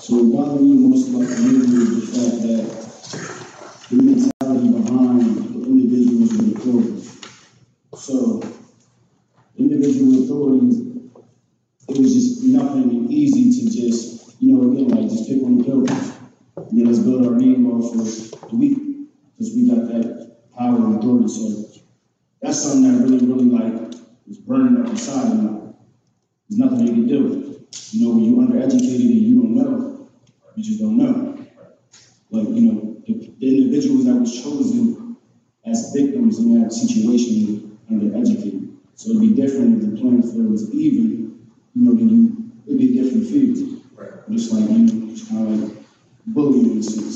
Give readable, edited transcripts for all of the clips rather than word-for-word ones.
So what bothered me most about the community is the fact that the mentality behind the individuals and authorities. So individual authorities, it was just nothing easy to just, again, like just pick on the buildings. And then let's build our name off of the week, because we got that power and authority. So that's something that really, is burning up inside of me. There's nothing they can do. When you're undereducated and you don't know, you just don't know. Like, the individuals that was chosen as victims in that situation were undereducated. So it'd be different if the playing field was even, then it'd be a different field. Right. Just like, it's kind of like bullying in a sense.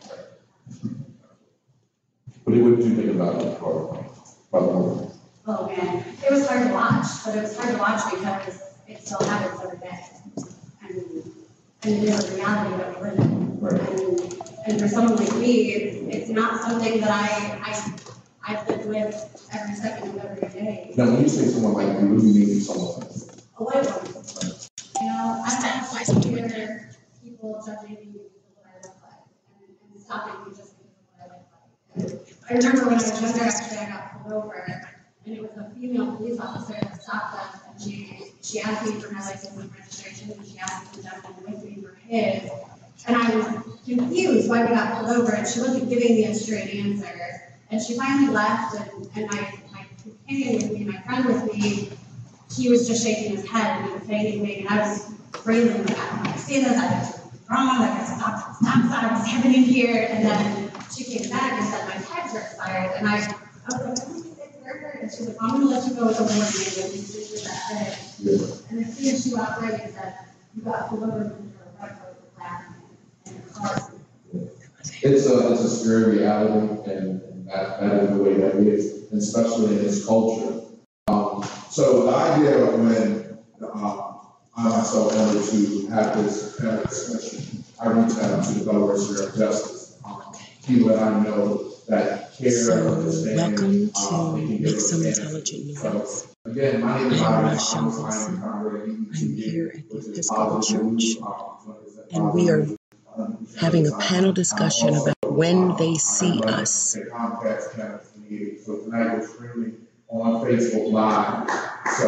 What did you think about the movie? Oh man, it was hard to watch, but it was hard to watch because it still happens every day. And it is a reality that we live in. Right. And for someone like me, it's not something that I've lived with every second of every day. Now, when you say someone like you, what do you mean someone like you? A white woman. I don't hear people judging me because of what I look like and stopping me just because of what I look like. I remember when I was younger, actually, I got pulled over, and it was a female police officer that stopped us, and she asked me for my license and registration, and she asked the gentleman with me for his, and I was confused why we got pulled over, and she wasn't giving me a straight answer, and she finally left, and my companion with me, my friend with me, he was just shaking his head, and he didn't say anything, and I was railing, like, I don't understand this, I was wrong, like, stop sign, what's happening here, and then she came back and said my tags are expired, and I was like, and she's like, I'm going to let you go with a warning, and you did that thing. And as soon as she walked away, he said, you got pulled over because you were white folks laughing in your car. It's a scary reality, and that is the way that it is, especially in this culture. So the idea of when I myself wanted to have this panel discussion, I reached out to the Delaware Center of Justice, people that I know that care, So, understand. welcome to Make Some Intelligent Noise. Again, my name is I'm Rachel Wilson. I'm here at the Episcopal Church, and we are having a panel discussion about when they see us. So tonight we're streaming on Facebook Live. So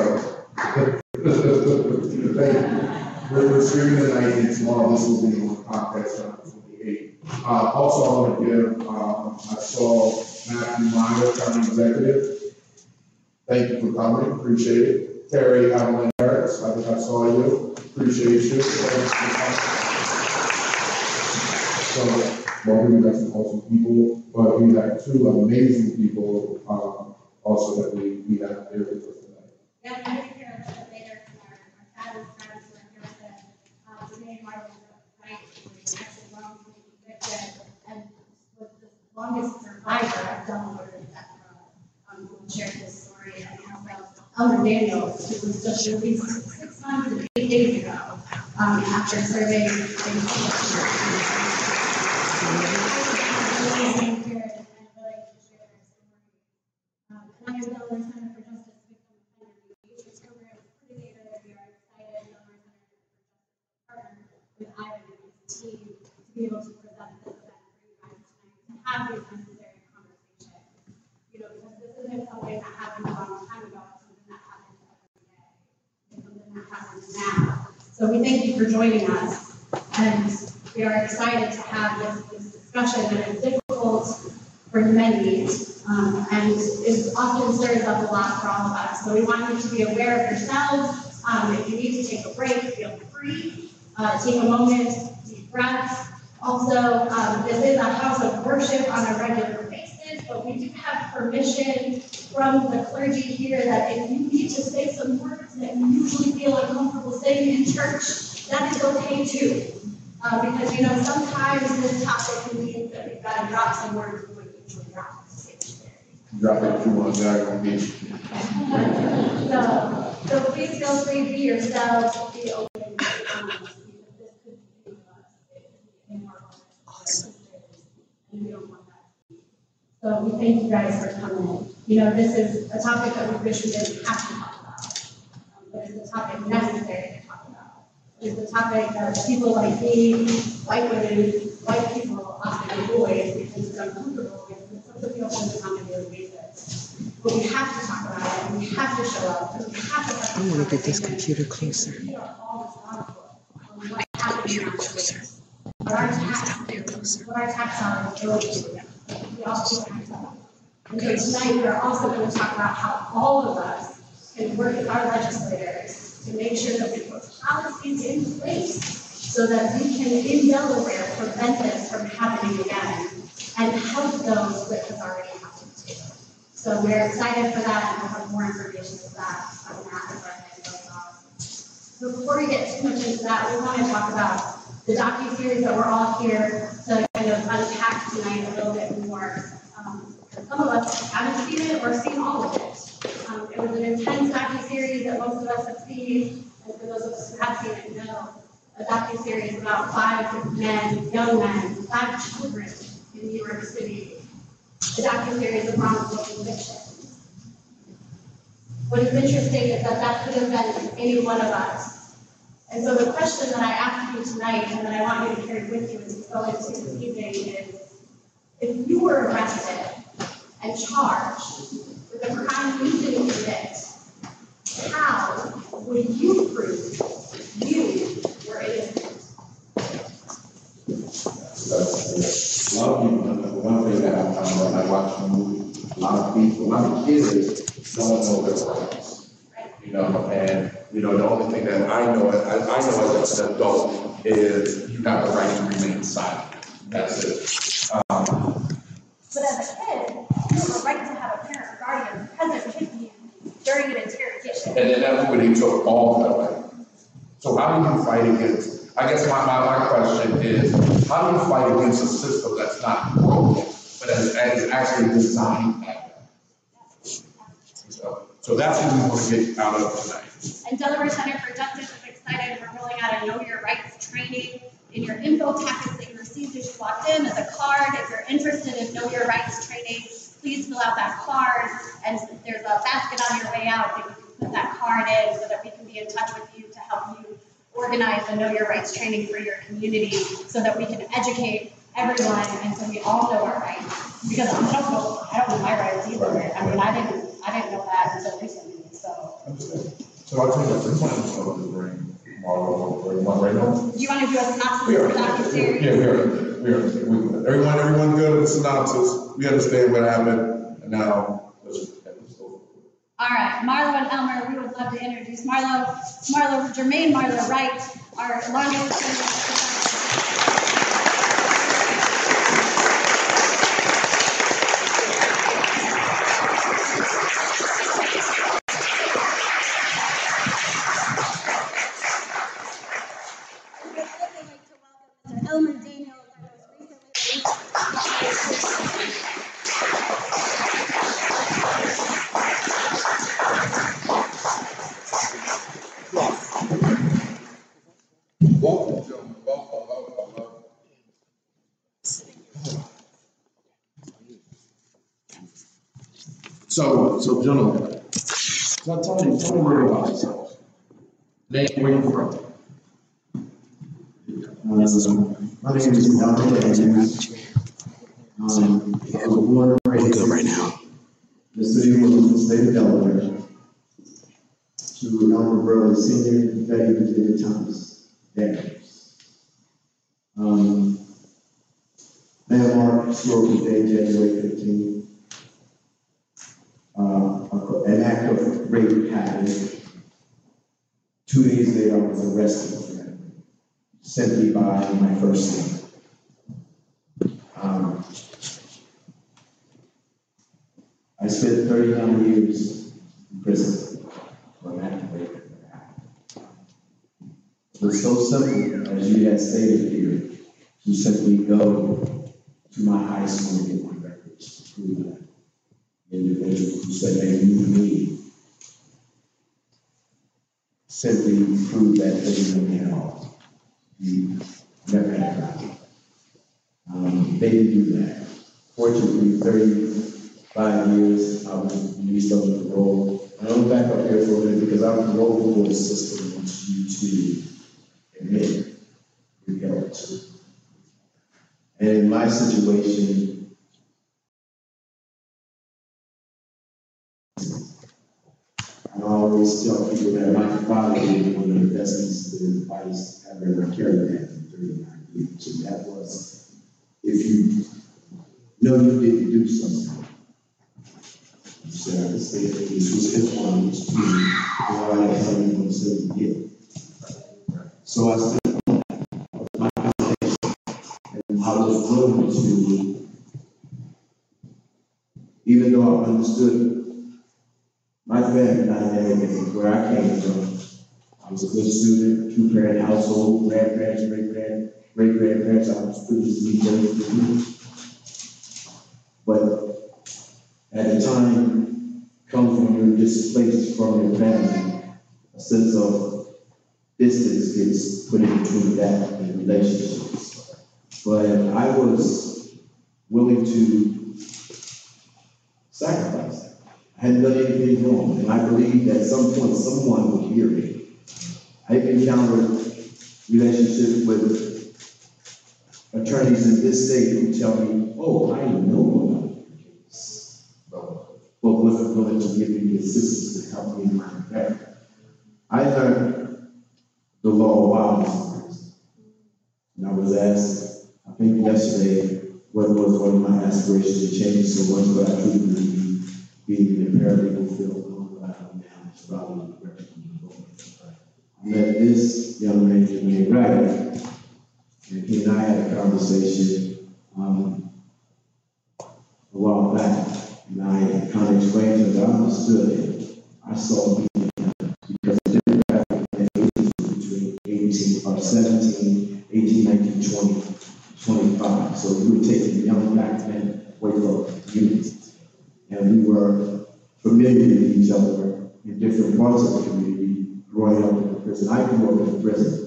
we're streaming tonight, and tomorrow this will be on Comcast Channel 28. Also, I want to give, I saw Matthew Meyer, County Executive. Thank you for coming, appreciate it. Terry Evelyn Harris, I think I saw you, appreciate you. So, well, we got some awesome people, but we have two amazing people also that we have here with us tonight. Yeah, I'm here later from our fabulous friends who are here with us. Renee Martin, right, was actually wrongfully convicted and was the longest survivor of Delaware death row. Who shared this story, and also Elmer Daniels, who was just released 6 months and 8 days ago after serving I am Delaware Center for Justice Victim Offender Mediation. This program is pretty data. We are excited, Delaware Center for Justice, partner with Ivan and his team to be able to present this event for you guys tonight, to have these necessary conversations. Because this isn't something that happened a long time ago, it's something that happens every day. It's something that happens now. So we thank you for joining us, and we are excited to have this discussion that is difficult for many, and it often stirs up a lot for all of us. So we want you to be aware of yourselves. If you need to take a break, feel free. Take a moment, deep breaths. Also, this is a house of worship on a regular basis, but we do have permission from the clergy here that if you need to say some words that you usually feel uncomfortable saying in church, that is okay too. Because sometimes this topic means that we've got to drop some words we wouldn't usually drop. Drop it if you want to drag on me. So please feel free to be yourselves, be open. This could be awesome. And we don't want that. So we thank you guys for coming. This is a topic that we wish we didn't have to talk about. But it's a topic necessary to talk about. So is the topic that people like me, white women, white people often avoid because it's uncomfortable, because it's something we don't on a daily basis. But we have to talk about it, and we have to show up, and we have to have I want to get this computer closer. We are all responsible for what happens in our space. But our tax, what our tax dollars go to, we also have to. And so tonight we are also going to talk about how all of us can work with our legislators to make sure that we put policies in place so that we can, in Delaware, prevent this from happening again and help those with authority have to take. So we're excited for that, and we'll have more information on that as our night goes on. So before we get too much into that, we want to talk about the docu-series that we're all here to kind of unpack tonight a little bit more. Some of us haven't seen it or seen all of it. It was an intense docu-series that most of us have seen, and for those of us who have seen it, know a docu-series about 5 men, young men, 5 children in New York City. The docu-series of wrongful convictions. What is interesting is that that could have been any one of us. And so the question that I ask you tonight, and that I want you to carry with you as you go into this evening, is if you were arrested and charged with a crime you didn't commit, how would you prove you were innocent? A lot of people, one thing that I found when I watch the movie, a lot of kids don't know their rights. You know, and the only thing that I know as an adult is you have the right to remain silent. That's it. But as a kid, you have a right to have a parent or guardian present with you during an interrogation. And then everybody took all that away. So how do you fight against, I guess my question is, how do you fight against a system that's not broken, but is actually designed that way? So that's what we want to get out of tonight. And Delaware Center for Justice is excited. We're rolling out a Know Your Rights training. In your info packets that you received as you walked in, as a card, if you're interested in Know Your Rights training, please fill out that card. And there's a basket on your way out that you can put that card in so that we can be in touch with you to help you organize the Know Your Rights training for your community so that we can educate everyone and so we all know our rights. Because I don't know my rights either. I mean, I didn't know that until recently. So I think that's the plan to bring Marlo right now. do you want to do a synopsis of the docu-series? Yeah, we are. Everyone good with the synopsis. We understand what happened, and now let's go. All right, Marlo and Elmer, we would love to introduce Jermaine Marlo Wright, our longest Elmer Daniels, Welcome, gentlemen. Welcome. So, gentlemen, tell me a little about yourself. Name, where you from? My name is Dr. Andrews. I was born and raised in the city of the state of Delaware to Elmer Brothers Senior, Betty Virginia Thomas Daniels. Landmark historical day, January 15th. An act of rape happened. 2 days later, I was arrested for that, simply by my first name. I spent 39 years in prison for an act of rape. It was so simple, as you had stated here, to simply go to my high school and get my records to prove that the individual who said they knew me simply proved that they didn't know me at all. You never had a problem. They didn't do that. Fortunately, 35 years, I was released on the parole. And I'm back up here for a minute because our parole board system wants you to to. And in my situation, I always tell people that my father gave me one of the best pieces of advice I've ever carried out in 39 years. And that was, if you know you didn't do something, you said, I could say that this was his one, this was me, or I had something going to say you did. So I said, my foundation, and I was willing to, even though I understood my family dynamic and where I came from, I was a good student, two-parent household, grandparents, great-grandparents, I was privileged to meet them. But at the time comes when you're displaced from your family, a sense of distance gets put in between that and relationships. But I was willing to sacrifice. I hadn't done anything wrong, and I believed at some point someone would hear me. I encountered relationships with attorneys in this state who tell me, oh, I know about your case, but wasn't willing to give me the assistance to help me in my family. I learned the law while I was in prison. And I was asked, I think yesterday, what was one of my aspirations to change so much, but I truly believe being a paralegal field going around now is probably the direction I'm going. I met this young man named Riley, and he and I had a conversation a while back, and I kind of explained to him that I understood it. I saw him because the demographic ages between 17, 18, 19, 20, 25. So we were taking young black men away from the community. And we were familiar with each other in different parts of the community growing up in the prison. I grew up in the prison.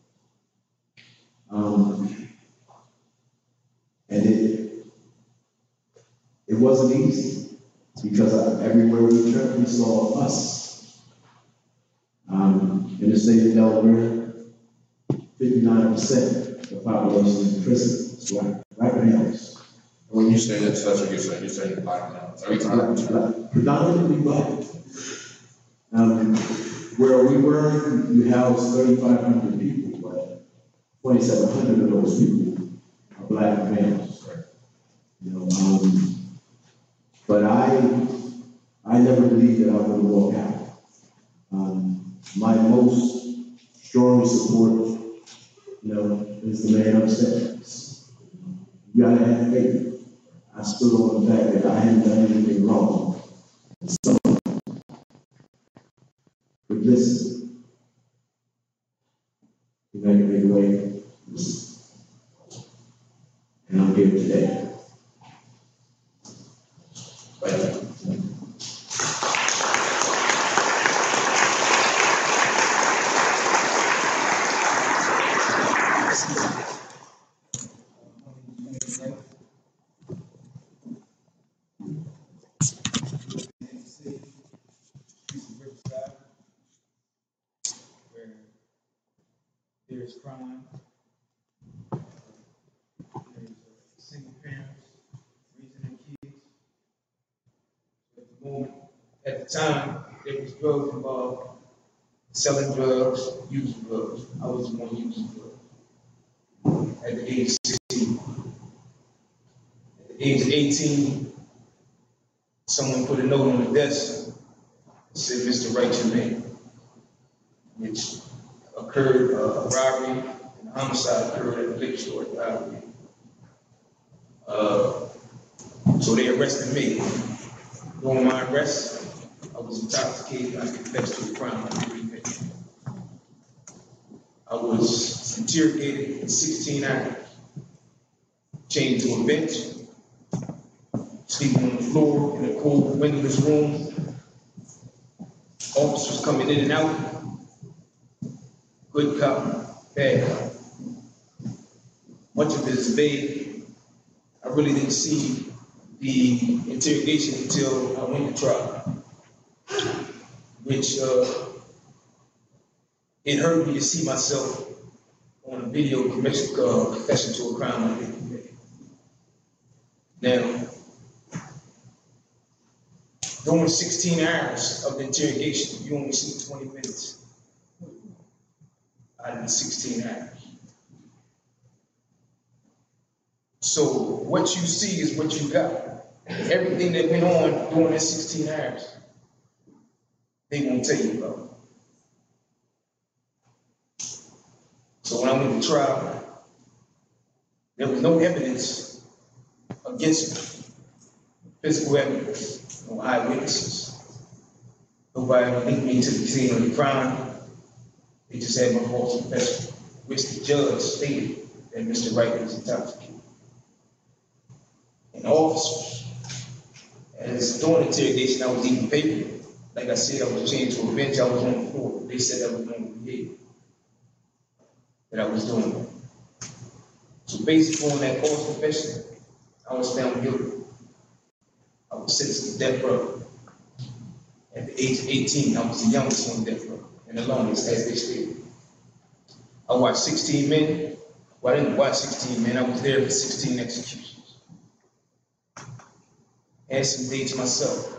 And it wasn't easy because everywhere we turned, we saw us. In the state of Delaware, 59% of the population in prison is black males. When you say that, that's what you're saying. You're saying black males. Predominantly black. Where we were, you housed 3,500 people, but 2,700 of those people are black males. You know, but I never believed that I would walk out. My most strong support, you know, is the man upstairs. You gotta have faith. I stood on the fact that I hadn't done anything wrong. Someone would listen. You make a big way. And I'm here today. Thank you. There's crime, there's single parents raising their kids. At the time, there was drugs involved, selling drugs, using drugs. I was the one using drugs at the age of 16. At the age of 18, someone put a note on the desk that said, Mr. Write your name, which occurred, a robbery and a homicide occurred at the liquor store at the Bowery. So they arrested me. During my arrest, I was intoxicated. I confessed to a crime I didn't commit. I was interrogated for 16 hours, chained to a bench, sleeping on the floor in a cold, windowless room. Officers coming in and out. Good cop, bad cop. Much of it is vague. I really didn't see the interrogation until I went to trial, which it hurt me to see myself on a video confession to a crime I didn't commit. Now, during 16 hours of the interrogation, you only see 20 minutes out of the 16 hours. So what you see is what you got. Everything that went on during that 16 hours, they won't tell you about. So when I went to trial, there was no evidence against me. Physical evidence, no eyewitnesses. Nobody linked me to the scene of the crime. They just had my false confession, which the judge stated that Mr. Wright was intoxicated. And officers, as during the interrogation, I was eating paper. Like I said, I was chained to a bench. I was on the floor. They said that was normal behavior that I was doing. So based on that false confession, I was found guilty. I was sentenced to death row. At the age of 18, I was the youngest on death row, and the longest, as they stated. I watched 16 men. Well, I didn't watch 16 men. I was there for 16 executions. Had some dates myself.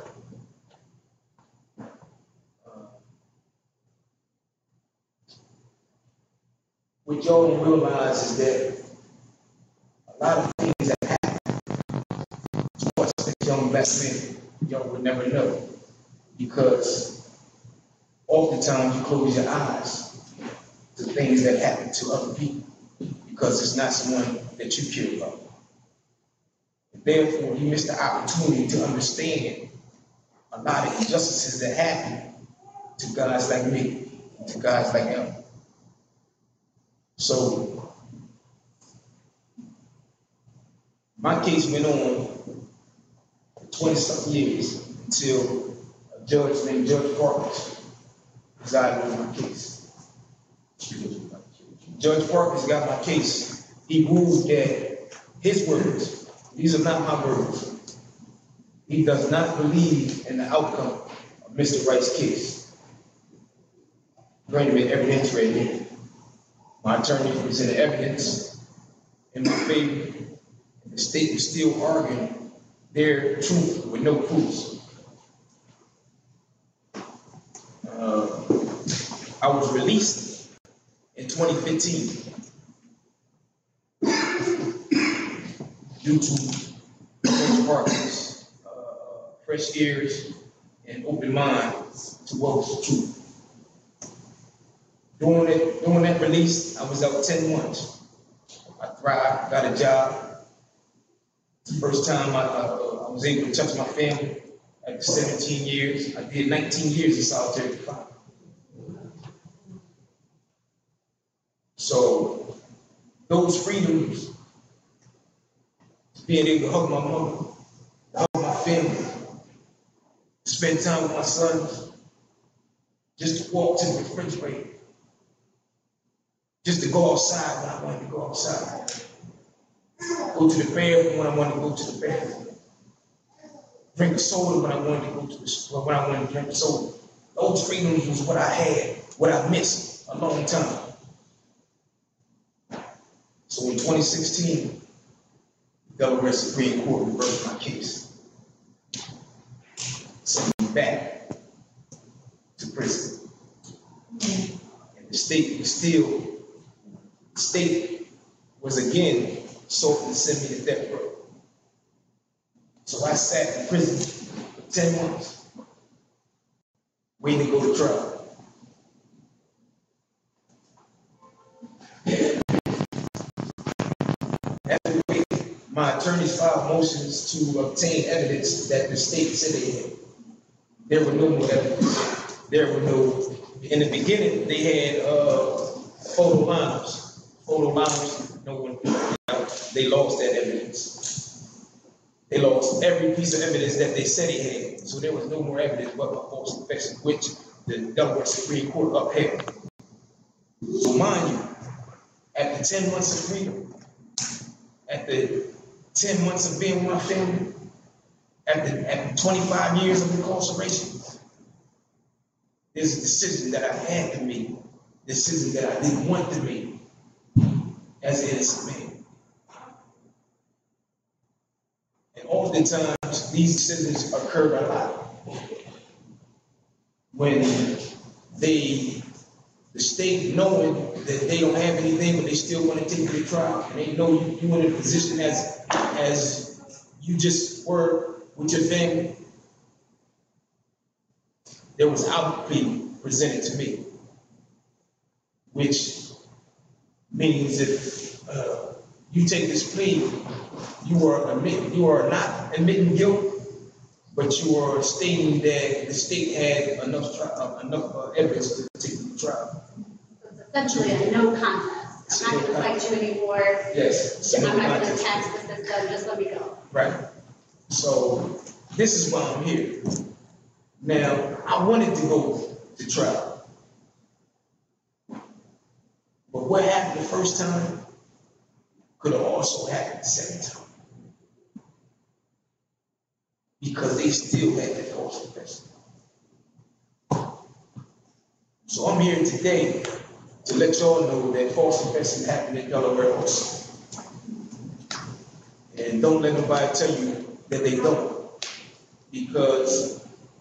What y'all don't realize is that a lot of things that happen to us as young black men, y'all would never know. Because oftentimes you close your eyes to things that happen to other people because it's not someone that you care about. Therefore, you miss the opportunity to understand a lot of injustices that happen to guys like me, to guys like him. So, my case went on for 20-something years until a judge named Judge Parker presided over my case. Judge Parker's got my case. He ruled that his words, these are not my words. He does not believe in the outcome of Mr. Wright's case. Granted, evidence right here. My attorney presented evidence in my favor, and the state was still arguing their truth with no proofs. I was released in 2015 due to Judge Parker's fresh ears and open mind to what was the truth. During that release, I was out 10 months. I thrived, got a job. It's the first time I was able to touch my family after 17 years. I did 19 years in solitary confinement. So those freedoms, being able to hug my mother, hug my family, spend time with my sons, just to walk to the refrigerator, just to go outside when I wanted to go outside, go to the bathroom when I wanted to go to the bathroom, drink a soda when I wanted to go to when I wanted to drink a soda. Those freedoms was what I had, what I missed a long time. So in 2016, the Delaware Supreme Court reversed my case, sent me back to prison. And the state was again sought to send me to death row. So I sat in prison for 10 months, waiting to go to trial. After waiting, my attorneys filed motions to obtain evidence that the state said they had. There were no more evidence. There were no, in the beginning, they had photo lineups. Photo lineups, no one, they lost that evidence. They lost every piece of evidence that they said they had. So there was no more evidence but my false confession, which the Delaware Supreme Court upheld. So mind you, after 10 months of freedom, after 10 months of being with my family, after 25 years of incarceration, there's a decision that I had to make, a decision that I didn't want to make. as an innocent man. And oftentimes, these decisions occur a lot when the state knowing that they don't have anything, but they still want to take you to trial, and they know you in a position as you just were with your family. There was out plea presented to me, which means if you take this plea, you are not admitting guilt, but you are stating that the state had enough evidence to take you to trial. So it's essentially a no contest. I'm not going to fight you anymore. Yes. I'm not going to tax the system. Just let me go. Right. So this is why I'm here. Now, I wanted to go to trial, but what happened the first time could have also happened the second time, because they still had that false confession. So I'm here today to let y'all know that false confession happened in Delaware also. And don't let nobody tell you that they don't, because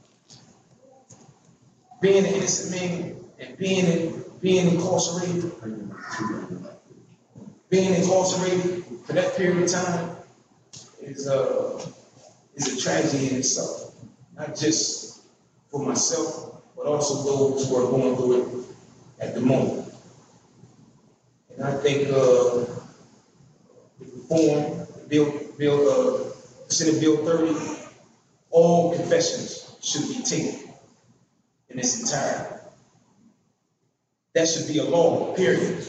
being an innocent man and being incarcerated for that period of time is a tragedy in itself. Not just for myself, but also those who are going through it at the moment. And I think the reform, Senate Bill 30, all confessions should be taken in its entirety. That should be a law, period.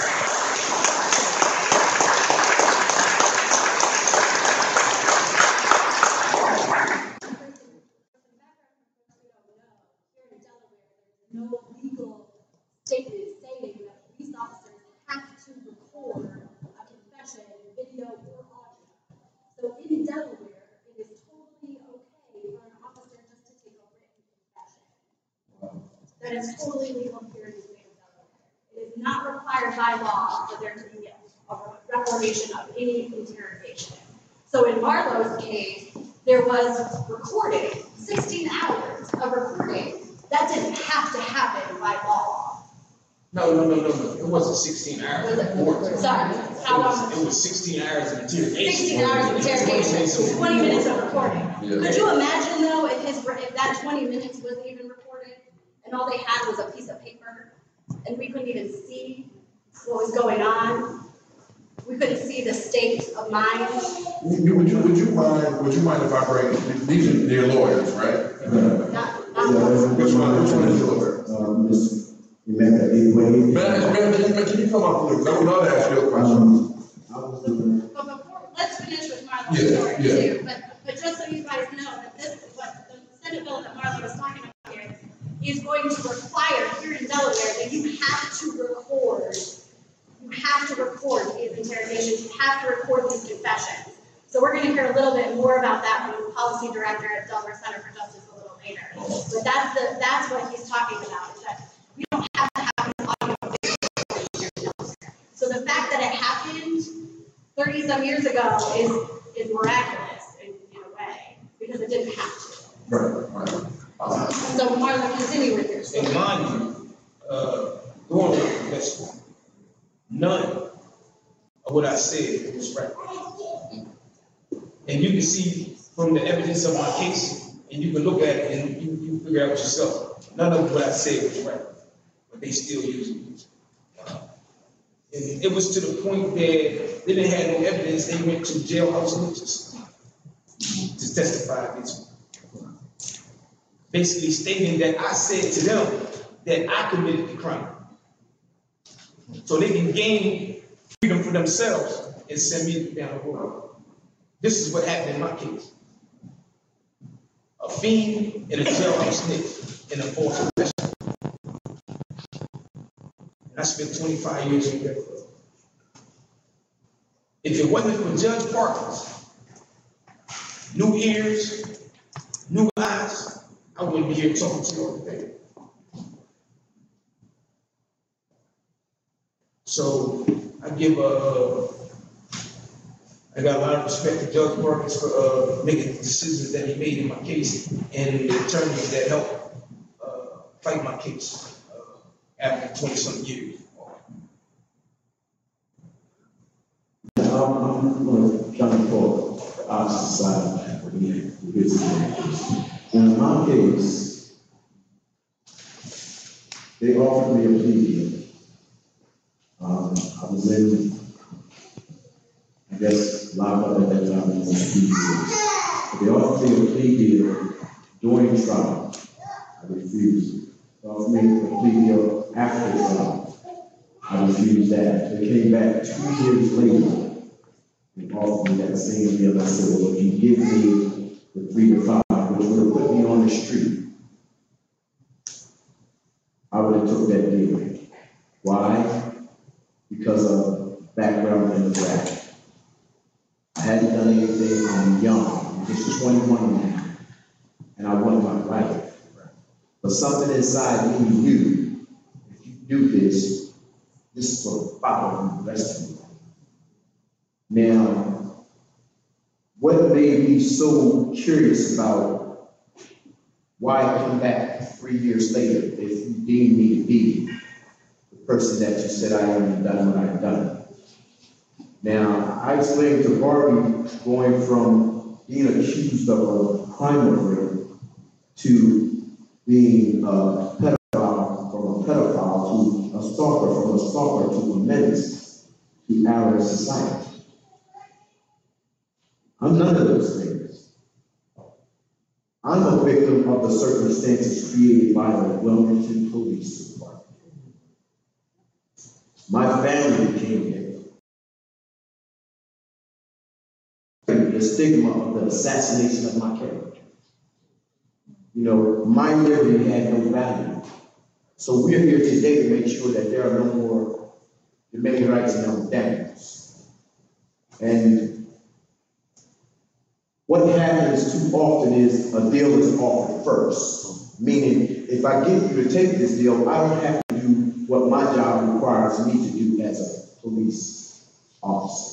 No legal statement saying that police officers have to record a confession, video or audio. So in Delaware, it is totally okay for an officer just to take a written confession. That is totally legal here in the state of Delaware. It is not required by law for there to be a recordation of any interrogation. So in Marlowe's case, there was recording, 16 hours of recording. That didn't have to happen by law. No. It wasn't 16 hours. Sorry, how long? It was 16 hours of interrogation. 16 hours of interrogation, 20 minutes of recording. Yeah. Could you imagine though if that 20 minutes wasn't even recorded and all they had was a piece of paper and we couldn't even see what was going on? We couldn't see the state of mind. Would you mind if I bring, these are their lawyers, right? Which one is your lawyer? Ms. Rebecca A. Wade. Man, can you come up, please? I would love to ask you a question. But before, let's finish with Marlowe's story too. But just so you guys know that what the Senate bill that Marlowe was talking about here is going to require here in Delaware that you have to record. You have to record these interrogations. You have to record these confessions. So we're going to hear a little bit more about that from the policy director at Delaware Center for Justice a little later. But that's what he's talking about, is that you don't have to have an audio video. So the fact that it happened 30-some years ago is miraculous in a way, because it didn't have to. Right. So Marlon, continue with your story. And mind you, going with the confession, none of what I said was right. And you can see from the evidence of my case, and you can look at it and you figure out yourself. None of what I said was right, but they still use it. And it was to the point that they didn't have no evidence. They went to jailhouse witnesses to testify against me, basically stating that I said to them that I committed the crime, so they can gain freedom for themselves and send me down the road. This is what happened in my case. A fiend and a jailhouse snitch in a false confession. And I spent 25 years in jail. If it wasn't for Judge Parkins, new ears, new eyes, I wouldn't be here talking to you all today. So I got a lot of respect to Judge Marcus for making the decisions that he made in my case and the attorneys that helped fight my case after 20-some years. I'm going to jump forward the opposite side of the in my case, they offered me a plea deal. I was in, I guess, locked up at that time in the They offered me a plea deal during trial. I refused. They offered me a plea deal after trial. I refused that. They came back 2 years later and offered me that same deal. I said, well, if you give me the 3 to 5, which would have put me on the street, I would have took that deal. Why? Because of background in the draft. I hadn't done anything. I'm young. I'm just 21 now. And I want my life. But something inside me knew, if you do this, this will follow you the rest of your life. Now, what made me so curious about why I come back 3 years later if you deem me to be the person that you said I am and done what I've done? Now, I explained to Barbie going from being accused of a crime of rape to being a pedophile, from a pedophile to a stalker, from a stalker to a menace to our society. I'm none of those things. I'm a victim of the circumstances created by the Wilmington Police Department. My family became victims. The stigma of the assassination of my character. You know, my liberty had no value. So we're here today to make sure that there are no more dominion rights and no damages. And what happens too often is a deal is offered first. Meaning, if I get you to take this deal, I don't have to do what my job requires me to do as a police officer.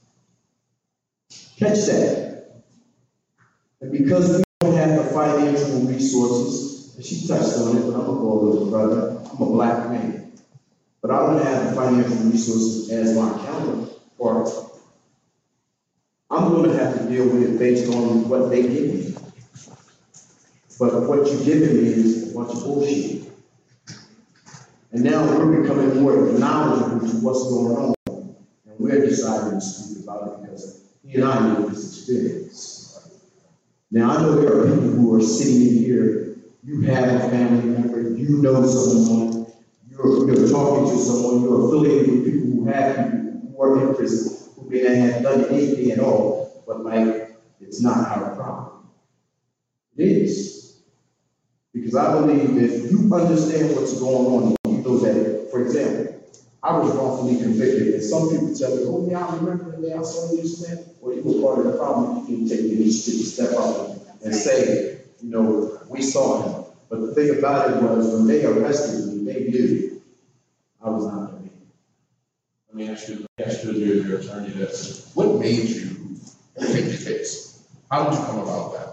Catch that. And because we don't have the financial resources, and she touched on it, but I'm going to go a little further. I'm a black man. But I don't have the financial resources as my counterpart. I'm going to have to deal with it based on what they give me. But what you're giving me is a bunch of bullshit. And now we're becoming more knowledgeable to what's going on. And we're deciding to speak about it because he and I know this experience. Now, I know there are people who are sitting in here, you have a family member, you know someone, you're talking to someone, you're affiliated with people who have people who are in prison, who may not have done anything at all, but like, it's not our problem. It is. Because I believe if you understand what's going on, you know that, for example, I was wrongfully convicted, and some people tell me, oh yeah, I remember the day I saw this man. Well, you were part of the problem. You can take the initiative to step up and say, you know, we saw him. But the thing about it was, when they arrested me, they knew I was not the man. Let me ask you as your attorney this. What made you take the case? How did you come about that?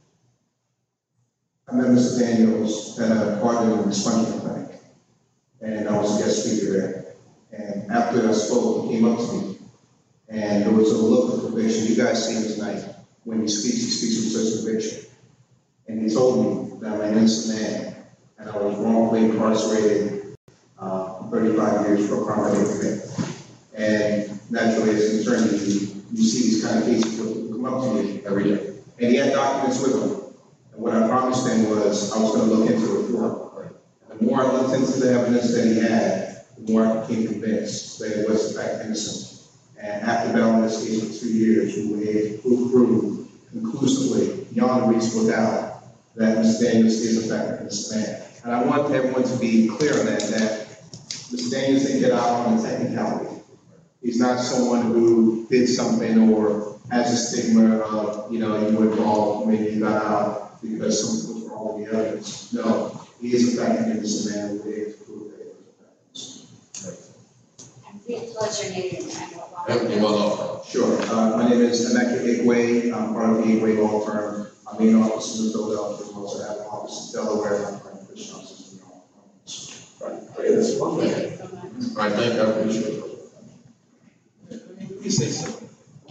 I met Mr. Daniels at a party in the Spongebob Bank, and I was a guest speaker there. And after I spoke, he came up to me, and there was a look of conviction. You guys see him tonight. When he speaks with such conviction. And he told me that I'm an innocent man, and I was wrongfully incarcerated 35 years for a crime I didn't commit. And naturally, as an attorney, you see these kind of cases come up to you every day. And he had documents with him. And what I promised him was I was going to look into it for him. And the more I looked into the evidence that he had, the more I became convinced that it was in fact innocent. And after battling this case for 2 years, we were able to prove conclusively, beyond a reasonable doubt, that Mr. Daniels is in fact an innocent man. And I want everyone to be clear on that Mr. Daniels didn't get out on a technicality. He's not someone who did something or has a stigma of, you know, you were involved, maybe you got out because something was wrong with the evidence. No, he is in fact an innocent man. We're able to prove that he was in fact innocent. What's your name and what law? And what law? Sure. My name is Emeka Igwe. I'm part of the Igwe Law Firm. Our main office is in Philadelphia. We also have an office in Delaware. I'm part of the office in New York. Right, that's one thing. Right, thank you, I appreciate it. Let me say something.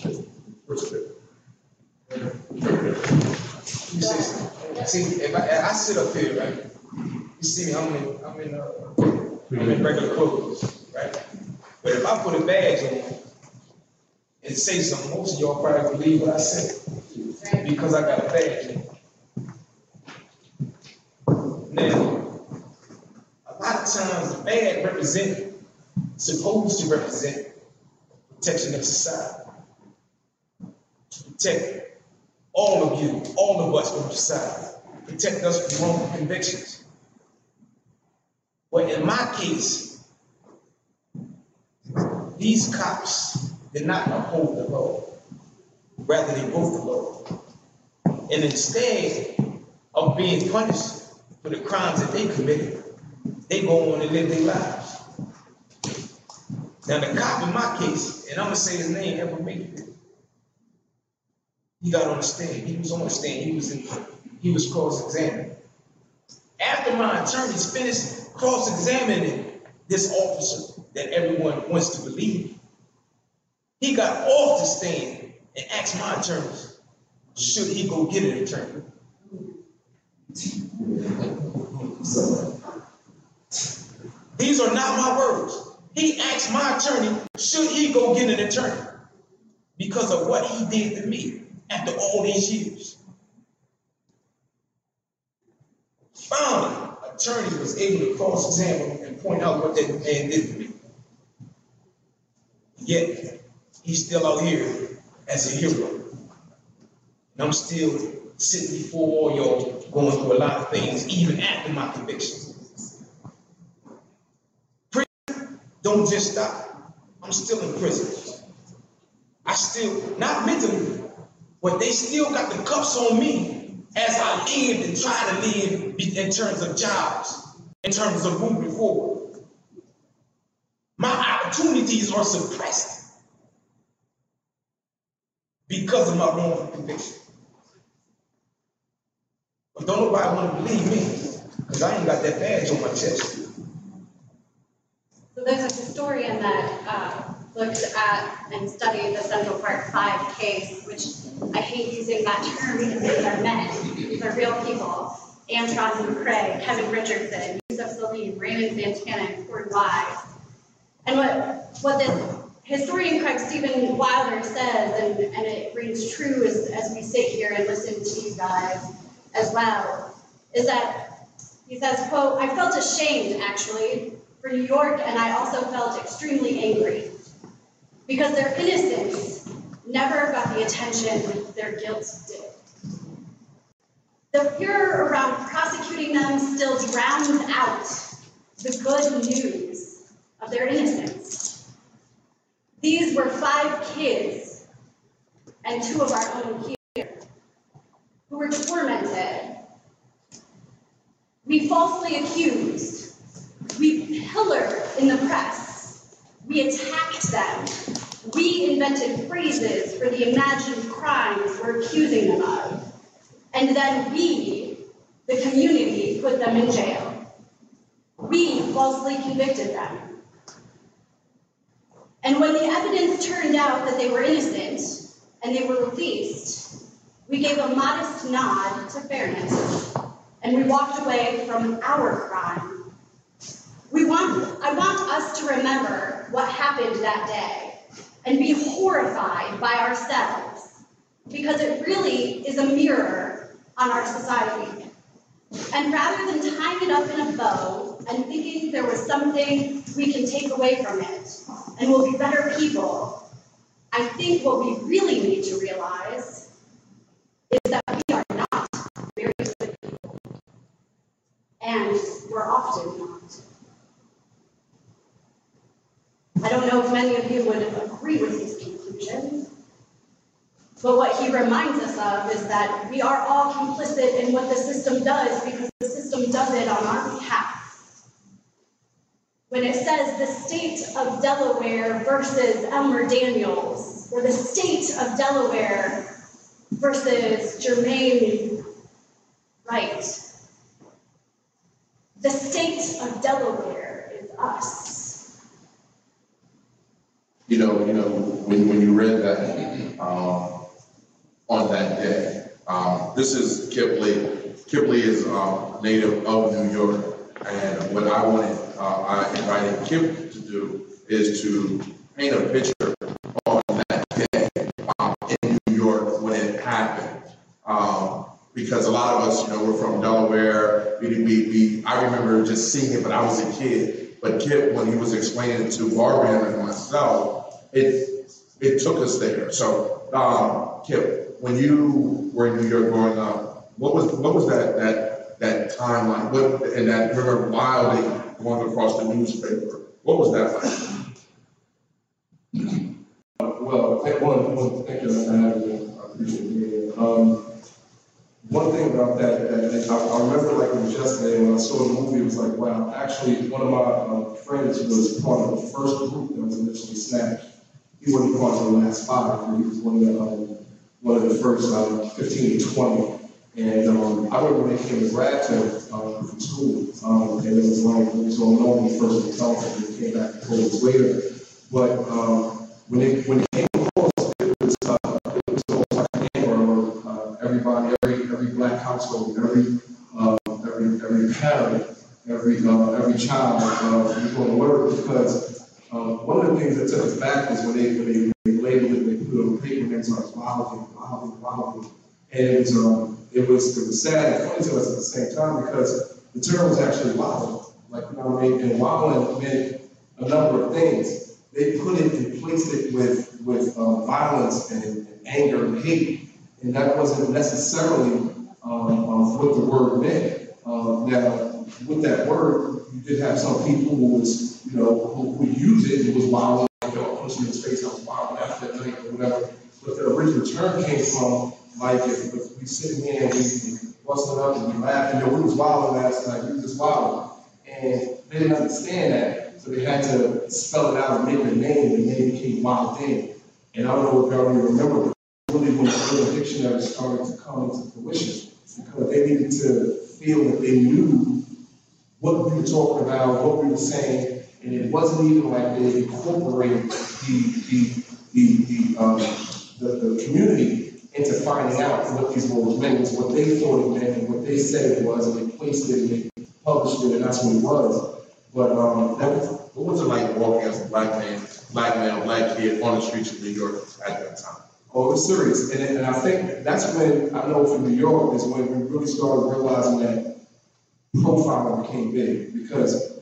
Let me say something. See, if I sit up here, right, you see me, I'm in regular clothes, right? But if I put a badge on and say something, most of y'all probably believe what I said because I got a badge on. Now, a lot of times the badge supposed to represent protection of society. Protect all of you, all of us from society. Protect us from wrongful convictions. But in my case, these cops did not uphold the law. Rather, they broke the law. And instead of being punished for the crimes that they committed, they go on and live their lives. Now, the cop in my case, and I'm going to say his name, Edward Mayfield, he got on the stand. He was on the stand. He was cross-examined. After my attorneys finished cross-examining this officer that everyone wants to believe, he got off the stand and asked my attorneys, should he go get an attorney? These are not my words. He asked my attorney, should he go get an attorney? Because of what he did to me after all these years. Finally, attorney was able to cross-examine and point out what that man did to me. Yet, he's still out here as a hero. And I'm still sitting before all y'all going through a lot of things, even after my convictions. Prison don't just stop. I'm still in prison. I still, not mentally, but they still got the cuffs on me as I live and try to live in terms of jobs, in terms of moving forward. My opportunities are suppressed because of my wrongful conviction. But don't nobody want to believe me, because I ain't got that badge on my chest. So there's a historian that looked at and studied the Central Park 5 case, which I hate using that term because these are men. These are real people. Antron McCrae, Kevin Richardson, Yusuf Salim, Raymond Santana, and Cord Wise. And what this historian Craig Stephen Wilder says, and it rings true as we sit here and listen to you guys as well, is that he says, quote, I felt ashamed, actually, for New York, and I also felt extremely angry because their innocence never got the attention their guilt did. The fear around prosecuting them still drowns out the good news of their innocence. These were 5 kids, and 2 of our own here, who were tormented. We falsely accused. We pillared in the press. We attacked them. We invented phrases for the imagined crimes we're accusing them of. And then we, the community, put them in jail. We falsely convicted them. And when the evidence turned out that they were innocent and they were released, we gave a modest nod to fairness and we walked away from our crime. I want us to remember what happened that day and be horrified by ourselves, because it really is a mirror on our society. And rather than tying it up in a bow and thinking there was something we can take away from it and we'll be better people, I think what we really need to realize is that we are not very good people. And we're often not. I don't know if many of you would agree with his conclusion, but what he reminds us of is that we are all complicit in what the system does because the system does it on our behalf. when it says the state of Delaware versus Elmer Daniels, or the state of Delaware versus Jermaine Wright. The state of Delaware is us. You know, when you read that on that day, this is Kipley. Kipley is native of New York, and what I invited Kip to do is to paint a picture on that day in New York when it happened. Because a lot of us, we're from Delaware. I remember just seeing it, but I was a kid. But Kip, when he was explaining it to Barbara and myself, it took us there. So, Kip, when you were in New York growing up, what was that time like? And that remember wildly going across the newspaper. What was that like? Well, thank you for having me. I appreciate it. One thing about that I remember like it was yesterday when I saw the movie, it was like, wow, actually one of my friends was part of the first group that was initially snatched. He wasn't part of the last 5, but he was one of the first 15 to 20. And I remember when they came to grab him from school, and it was like, it was going on when he first went out, and he came back and told us later. But when they came across, it was almost like a game where everybody, every black household, every parent, every child was going to work, because one of the things that took us back was when they labeled it, they put it on paper, and they started vomiting. And it was sad and funny to us at the same time, because the term was actually wilding. Like, you know what I mean? And wilding meant a number of things. They put it and placed it with violence and anger and hate, and that wasn't necessarily what the word meant. Now, with that word, you did have some people who was, who used it and was wilding, like, punching in his face, I was wilding after that night or whatever. But the original term came from, like, if we sitting here and we busting up and we laughing, we was wilding last night, we was just wilding. And they didn't understand that, so they had to spell it out and make it a name, and the name became Wild Thing. And I don't know if y'all remember, but really when the Urban Dictionary started to come into fruition, because they needed to feel that they knew what we were talking about, what we were saying, and it wasn't even like they incorporated the community into finding out what these words meant, was what they thought it meant and what they said it was, and they placed it and they published it, and that's what it was. But what was it like walking as a black kid on the streets of New York at that time? Oh, it was serious, and I think that's when, I know from New York is when we really started realizing that profiling became big, because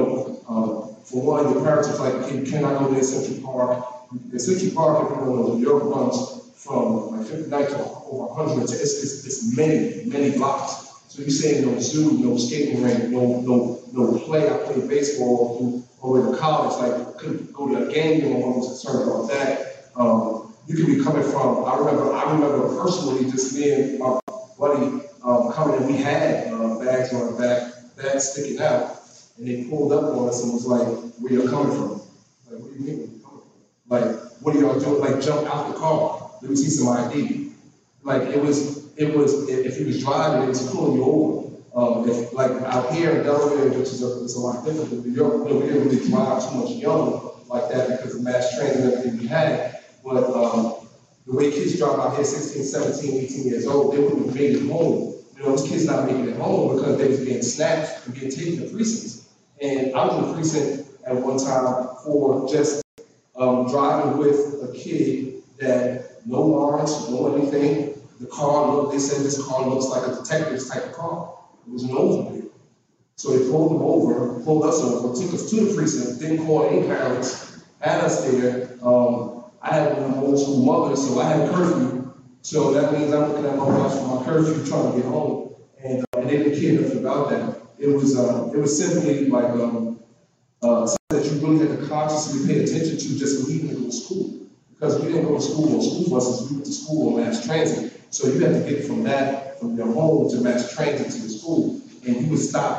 for one, your parents was like, you cannot go to Central Park. In Central Park, if you know, New York runs from like 59 to over 100. It's many blocks. So you're saying no zoo, no skating rink, no play. I played baseball over in college. Like, couldn't go to a game. No one was concerned about that. You could be coming from. I remember personally just me and my buddy coming, and we had bags on our back, bags sticking out, and they pulled up on us and was like, "Where you coming from?" Like, what do you mean where you coming from? Like, what are y'all doing? Like, jump out the car. Let me see some ID. Like, it was, if he was driving, it was pulling you over. If, like, out here in Delaware, which is a lot different than New York, we didn't really drive too much young like that because of mass transit and everything we had. But the way kids drive out here, 16, 17, 18 years old, they wouldn't have made it home. Those kids not making it home because they was being snatched and being taken to precincts. And I was in a precinct at one time for just driving with a kid that no warrants, no anything. The car, they said this car looks like a detective's type of car. It was an Oldsmobile. So they pulled us over, took us to the precinct, didn't call any parents, had us there. I had one of my old school mothers, so I had a curfew. So that means I'm looking at my watch for my curfew trying to get home. And they didn't care nothing about that. It was simply like something that you really had to consciously pay attention to just leaving to go to school. Because we didn't go to school on school buses, we went to school on mass transit. So you had to get from your home to mass transit to the school. And you were stopped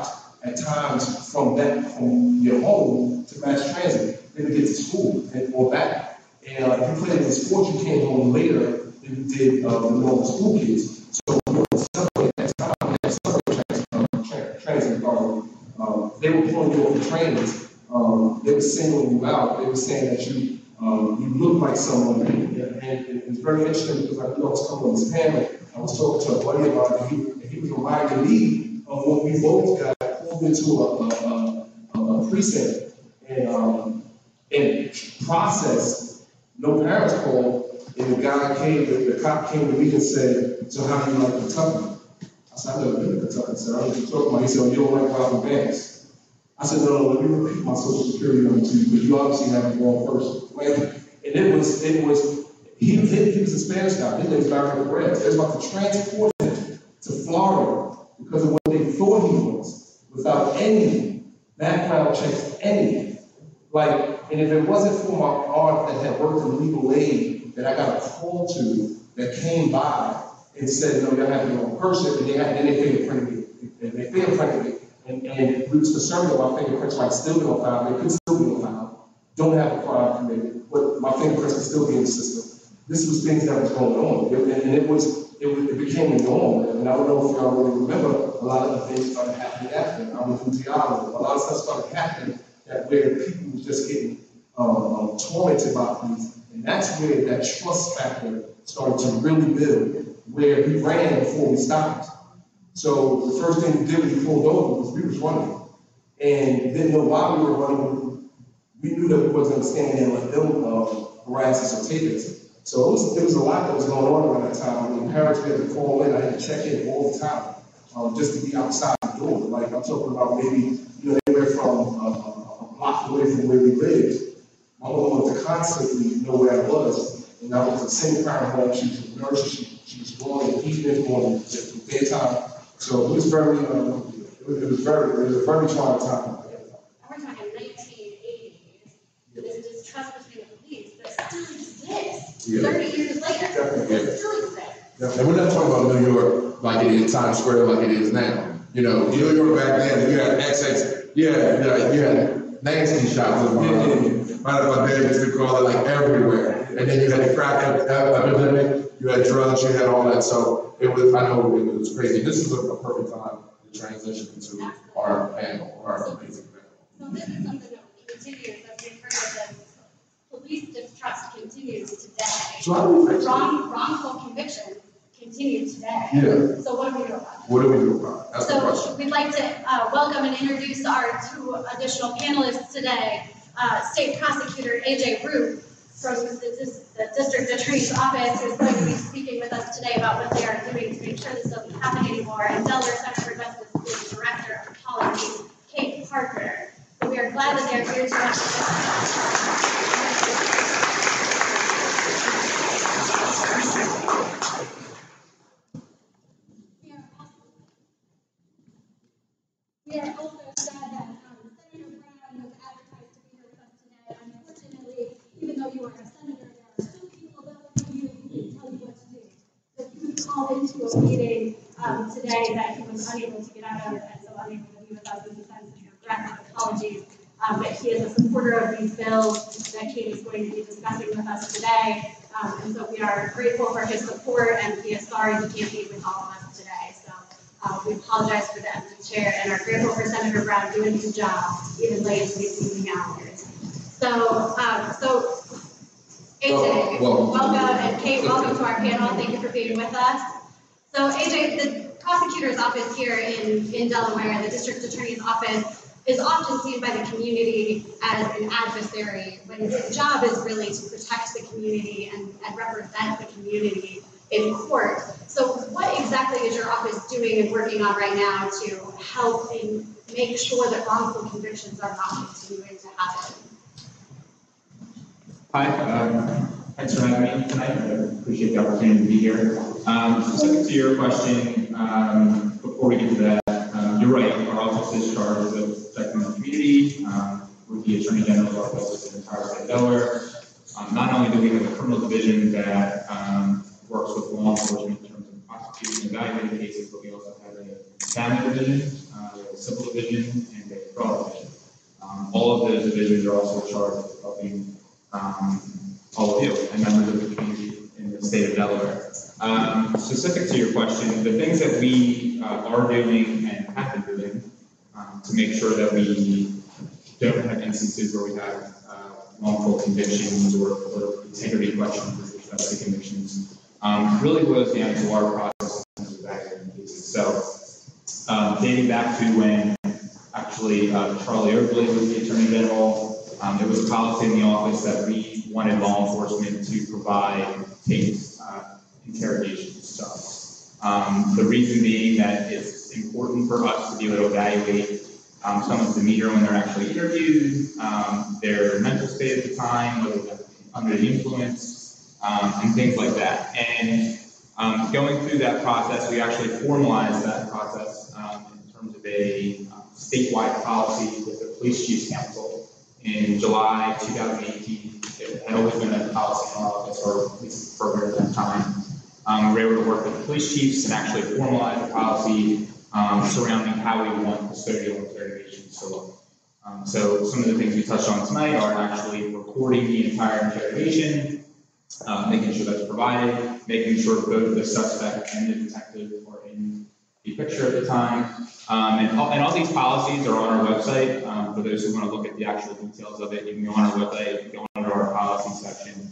at times from your home to mass transit, they would get to school or back. And if you played in sports, you came home later than you did the normal school kids. So you were celebrating that time, that summer transit authority. They were pulling you off the trains. They were singling you out. They were saying that you look like someone. And it's very interesting because I knew I was coming on this panel. I was talking to a buddy about it, and he was reminding me of when we both got pulled into a precinct and process. No parents called, and the cop came to me and said, "So how do you like Kentucky?" I said, "I've never been to Kentucky, sir." I was talking about. He said, "Oh, you don't like robbing banks?" I said, "No, let me repeat my social security number to you, because you obviously haven't gone first." And it was he was a Spanish guy. His name's Barry Perez. They was about to transport him to Florida because of what they thought he was, without any background checks, any. And if it wasn't for my aunt that had worked in legal aid, that I got a call to, that came by and said, "No, you have to go in person," and then they fingerprinted me. And they fingerprinted me. And we was concerned that my fingerprints might still be on file. They could still be on file. Don't have a crime committed, but my fingerprints could still be in the system. This was things that was going on, and it became the norm. And I don't know if y'all really remember, a lot of the things started happening after. I was in Tiago. A lot of stuff started happening that where people were just getting tormented by police, and that's where that trust factor started to really build. Where we ran before we stopped. So the first thing we did when we pulled over was we was running, and didn't know why we were running. We knew that we wasn't going to stand there and let them harass us or take us. So it was a lot that was going on around that time. When parents had to call in, I had to check in all the time, just to be outside the door. Like I'm talking about maybe, they were from a block away from where we lived. My mom wanted to constantly know where I was, and I was a single parent home. She was a nurse. She was going and evening, going to daytime. So it was very, it was a very trying time. And we're talking 1980s. This distrust between the police that still exists 30 years later. It still exists. And we're not talking about New York like it is Times Square, like it is now. New York back then, you had XX, you had nasty shops. My dad used to call it like everywhere. And then you had the crack epidemic, you had drugs, you had all that. So I know it was crazy. This is a perfect time to transition into our panel, our amazing panel. So this is something that continues, as we've heard of this. Police distrust continues today. Wrongful convictions continue today. Yeah. So what do we do about it? What do we do about it? That's the question. So we'd like to welcome and introduce our two additional panelists today. State Prosecutor A.J. Root from the District Attorney's Office, who is going to be speaking with us today about what they are doing to make sure this doesn't happen anymore, and Delaware Center for Justice's Director of Policy, Kate Parker. So we are glad that they are here to We are also glad that Senator Brown was advertised to be here with us today. Unfortunately, even though you are a senator, there are still people above you who can tell you what to do. So he was called into a meeting today that he was unable to get out of, and so unable to be with us, and he sends his regret and apologies. But he is a supporter of these bills that Kate is going to be discussing with us today. And so we are grateful for his support, and he is sorry he can't be with all of us today. So we apologize for the empty chair and are grateful for Senator Brown doing his job, even late into these evening hours. So AJ, welcome, and Kate, welcome to our panel. Thank you for being with us. So AJ, the prosecutor's office here in Delaware, the district attorney's office, is often seen by the community as an adversary, when its job is really to protect the community and represent the community in court. So what exactly is your office doing and working on right now to help and make sure that wrongful convictions are not continuing to happen? Hi, thanks for having me tonight. I appreciate the opportunity to be here. Specific to your question, before we get to that, you're right, our office is charged with protecting the community. With the Attorney General's office in the entire state of Delaware. Not only do we have a criminal division that works with law enforcement in terms of prosecuting and evaluating cases, but we also have a family division, a civil division and a fraud division. All of those divisions are also charged with helping all of you and members of the community in the state of Delaware. Specific to your question, the things that we are doing and have been doing to make sure that we don't have instances where we have wrongful convictions or integrity questions with respect to convictions really boils down to our process in terms of evaluating cases. So dating back to when actually Charlie Oakley was the Attorney General, there was a policy in the office that we wanted law enforcement to provide taped interrogations to us. The reason being that it's important for us to be able to evaluate someone's demeanor when they're actually interviewed, their mental state at the time, whether they're under the influence, and things like that. And going through that process, we actually formalized that process in terms of a statewide policy with the Police Chiefs Council in July 2018. It had always been a policy in our office, or at least a program at that time. We were able to work with the police chiefs and actually formalize the policy surrounding how we want custodial interrogations to look. So some of the things we touched on tonight are actually recording the entire interrogation, making sure that's provided, making sure both the suspect and the detective are in the picture at the time. And all these policies are on our website. For those who want to look at the actual details of it, you can go on our website, go under our policy section,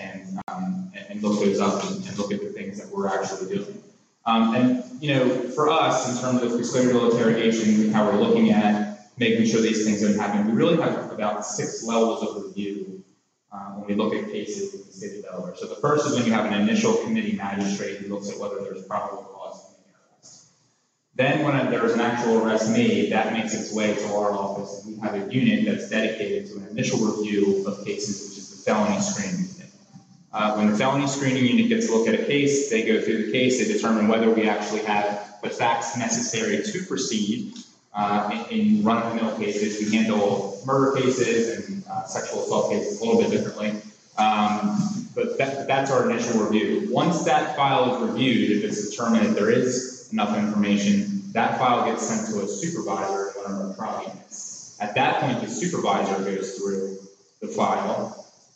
and look those up and look at the things that we're actually doing. And you know, for us, in terms of custodial interrogation, how we're looking at making sure these things don't happen, we really have about 6 levels of review when we look at cases in the state of Delaware. So the first is when you have an initial committee magistrate who looks at whether there's probable cause to make an arrest. Then when there's an actual arrest made, that makes its way to our office, and we have a unit that's dedicated to an initial review of cases, which is the felony screening unit. When the felony screening unit gets a look at a case, they go through the case, they determine whether we actually have the facts necessary to proceed. In run-of-the-mill cases, we handle murder cases and sexual assault cases a little bit differently. But that's our initial review. Once that file is reviewed, if it's determined that there is enough information, that file gets sent to a supervisor in one of our trial units. At that point, the supervisor goes through the file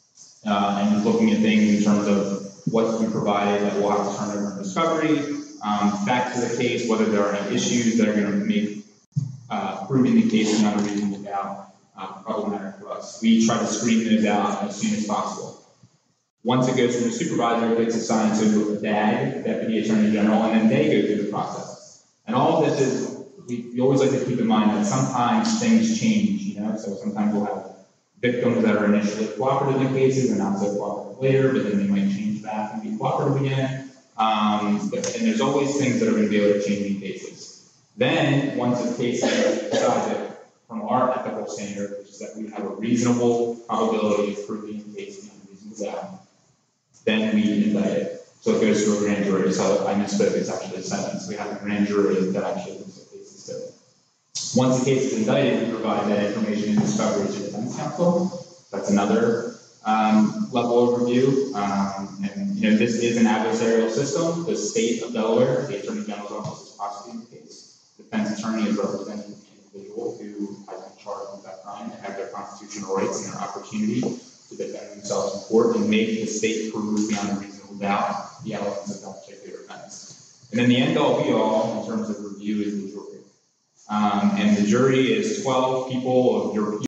and is looking at things in terms of what's been provided that we'll have to turn over in discovery, back to the case, whether there are any issues that are going to make proving the case beyond a reasonable doubt problematic for us. We try to screen those out as soon as possible. Once it goes from the supervisor, it gets assigned to a DAG, Deputy Attorney General, and then they go through the process. And all of this is, we always like to keep in mind that sometimes things change, you know, so sometimes we'll have victims that are initially cooperative in cases and not so cooperative later, but then they might change back and be cooperative again. And there's always things that are going to be able to change in cases. Then, once a case is decided from our ethical standard, which is that we have a reasonable probability of proving the case beyond a reasonable doubt, then we indict it. So it goes to a grand jury. So I misspoke, it's actually a sentence. We have a grand jury that actually looks at cases too. Once the case is indicted, we provide that information in discovery to the defense counsel. That's another level of review. And you know, this is an adversarial system. The state of Delaware, the Attorney General's office is prosecuting the case. The defense attorney is representing the individual who has been charged with that crime and have their constitutional rights and their opportunity to defend themselves in court and make the state prove beyond a reasonable doubt the elements of that particular offense. And then the end-all be-all in terms of review is the jury. And the jury is 12 people of your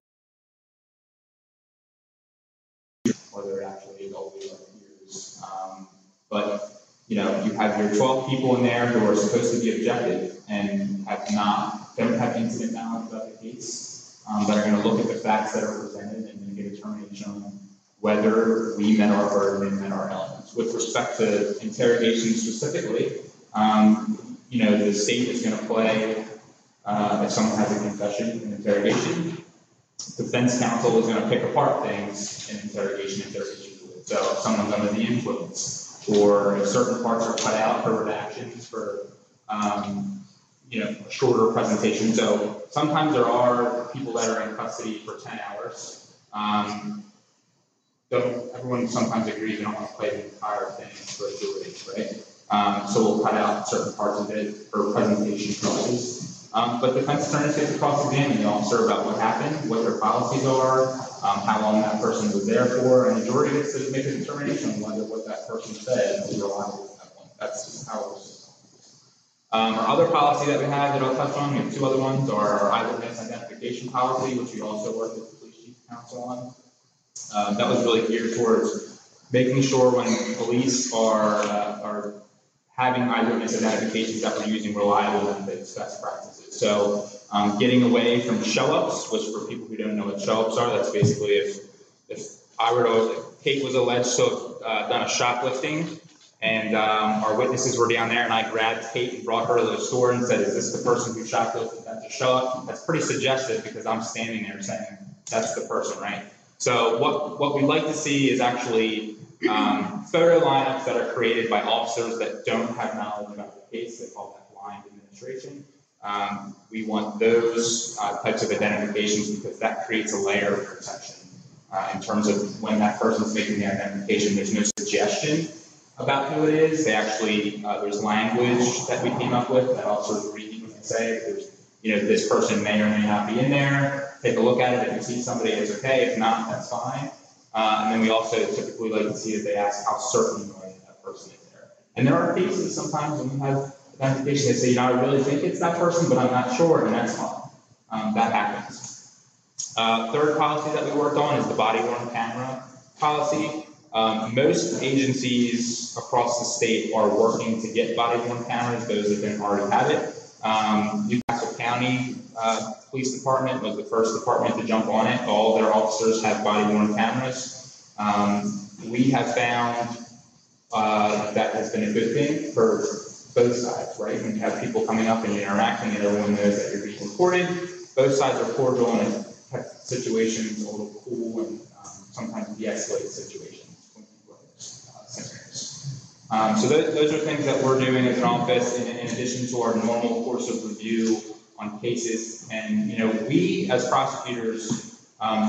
whether it actually is all the peers. But you know, you have your 12 people in there who are supposed to be objective and don't have incident knowledge about the case, but are going to look at the facts that are presented and make a determination on whether we met our burden and met our elements. With respect to interrogation specifically, you know, the state is going to play, if someone has a confession in interrogation, defense counsel is going to pick apart things in interrogation if there's issues with it. So if someone's under the influence, or if certain parts are cut out for redactions for, you know, a shorter presentation. So sometimes there are people that are in custody for 10 hours. Everyone sometimes agrees they don't want to play the entire thing for a jury, right? So we'll cut out certain parts of it for presentation purposes. But defense attorneys get to cross-examine the officer about what happened, what their policies are, how long that person was there for, and the jury gets to make a determination on whether what that person said is reliable at that point. That's just how it works. Our other policy that we have that I'll touch on, we have two other ones, are our eyewitness identification policy, which we also work with the police chief counsel on. That was really geared towards making sure when police are having eyewitness identifications that we're using reliable methods, best practices. So getting away from show-ups, which for people who don't know what show-ups are, that's basically if Kate was alleged to have done a shoplifting, and our witnesses were down there, and I grabbed Kate and brought her to the store and said, "Is this the person who shoplifted?" That's a show-up. That's pretty suggestive because I'm standing there saying that's the person, right? So what we'd like to see is actually photo lineups that are created by officers that don't have knowledge about the case. They call that blind administration. We want those types of identifications because that creates a layer of protection in terms of when that person's making the identification. There's no suggestion about who it is. They actually, there's language that we came up with that officers read and say, this person may or may not be in there. Take a look at it. If you see somebody, it's okay. If not, that's fine. And then we also typically like to see if they ask how certain that person is there. And there are cases sometimes when we have identification, they say, I really think it's that person, but I'm not sure, and that's fine. That happens. Third policy that we worked on is the body-worn camera policy. Most agencies across the state are working to get body-worn cameras, those that didn't already have it. Newcastle County Police Department was the first department to jump on it. All their officers have body-worn cameras. We have found that has been a good thing for both sides, right? When you have people coming up and interacting and everyone knows that you're being recorded, both sides are cordial and it kept situations a little cool and sometimes de-escalate situations. So those are things that we're doing as an office in addition to our normal course of review on cases. And, we as prosecutors,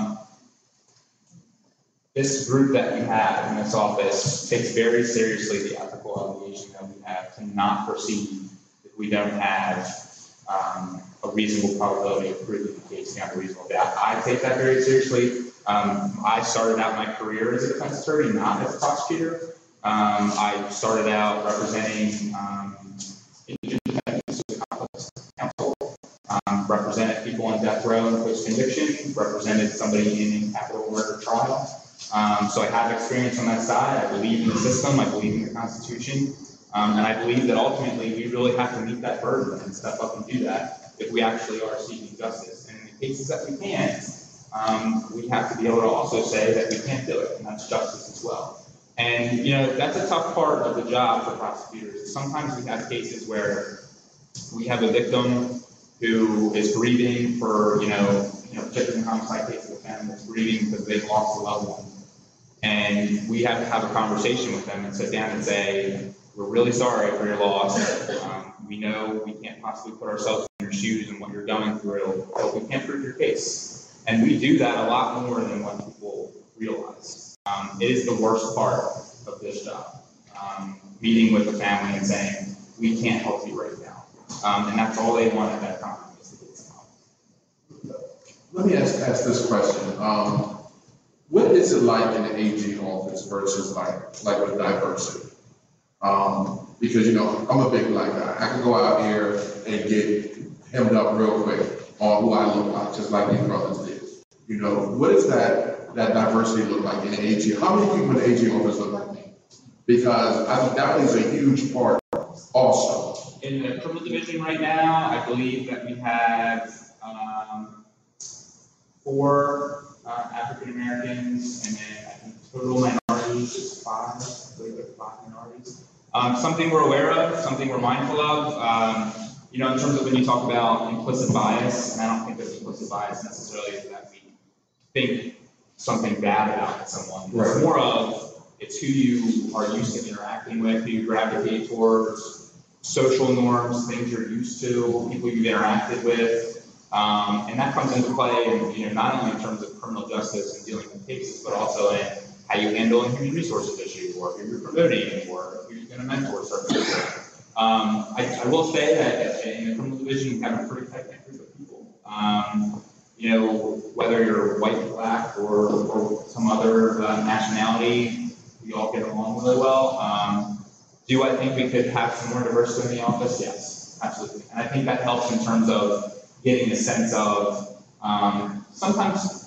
this group that we have in this office takes very seriously the ethical obligation that we have to not proceed if we don't have a reasonable probability of proving the case beyond a reasonable doubt. I take that very seriously. I started out my career as a defense attorney, not as a prosecutor. I started out representing indigent defendants with complex counsel, represented people on death row and post-conviction, represented somebody in a capital murder trial. So I have experience on that side. I believe in the system. I believe in the Constitution. And I believe that ultimately we really have to meet that burden and step up and do that if we actually are seeking justice. And in the cases that we can't, we have to be able to also say that we can't do it, and that's justice as well. And, that's a tough part of the job for prosecutors. Sometimes we have cases where we have a victim who is grieving for, particularly in homicide cases, a family that's grieving because they've lost a loved one. And we have to have a conversation with them and sit down and say, we're really sorry for your loss. We know we can't possibly put ourselves in your shoes and what you're going through, but we can't prove your case. And we do that a lot more than what people realize. It is the worst part of this job, meeting with the family and saying, we can't help you right now. And that's all they want at that time is to get some help. Let me ask this question. What is it like in the AG office versus like with diversity? Because, I'm a big black guy. I can go out here and get hemmed up real quick on who I look like, just like these brothers did. What does that diversity look like in the AG? How many people in the AG office look like me? Because I think that plays a huge part also. In the criminal division right now, I believe that we have 4 African Americans, and then I think total minorities is 5. I believe there's 5 minorities. Something we're aware of, something we're mindful of. In terms of when you talk about implicit bias, and I don't think there's implicit bias necessarily that we think something bad about someone. Right. It's more of it's who you are used to interacting with, who you gravitate towards, social norms, things you're used to, people you've interacted with, and that comes into play in not only in terms of criminal justice and dealing with cases, but also in how you handle a human resources issue, or who you're promoting, or who you're going to mentor certain people. I will say that in the criminal division, we have a pretty tight group of people. You know, whether you're white, black, or some other nationality, we all get along really well. Do I think we could have some more diversity in the office? Yes, absolutely. And I think that helps in terms of getting a sense of sometimes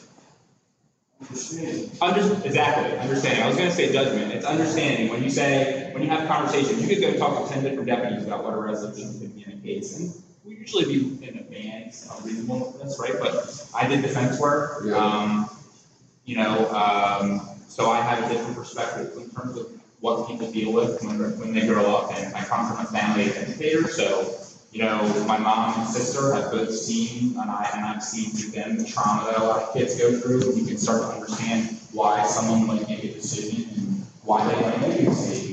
understanding. I was going to say judgment. It's understanding. When you have conversations, you could go talk to 10 different deputies about what a resolution could be in a case, and we usually be in a band of reasonableness, right? But I did defense work, you know, so I have a different perspective in terms of what people deal with when they grow up, and I come from a family of educators, so. You know, my mom and sister have both seen, and I've seen through them the trauma that a lot of kids go through. You can start to understand why someone might make a decision and why they might make a decision.